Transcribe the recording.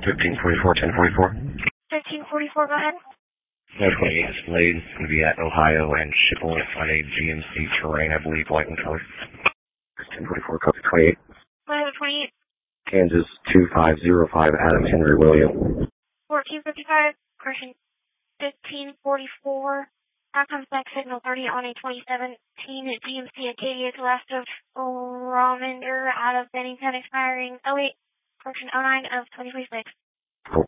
1344, 1044. 1344, go ahead. 28 is delayed. It's going to be at Ohio and Schiphol on a GMC Terrain, I believe, white in color. 1044, copy 28. Go ahead, 28. Kansas 2505, Adam Henry William. 1455, correction, 1544. Outcomes back signal 30 on a 2017 GMC Acadia to last of Raminder out of Bennington expiring 08, correction 09 of 2026.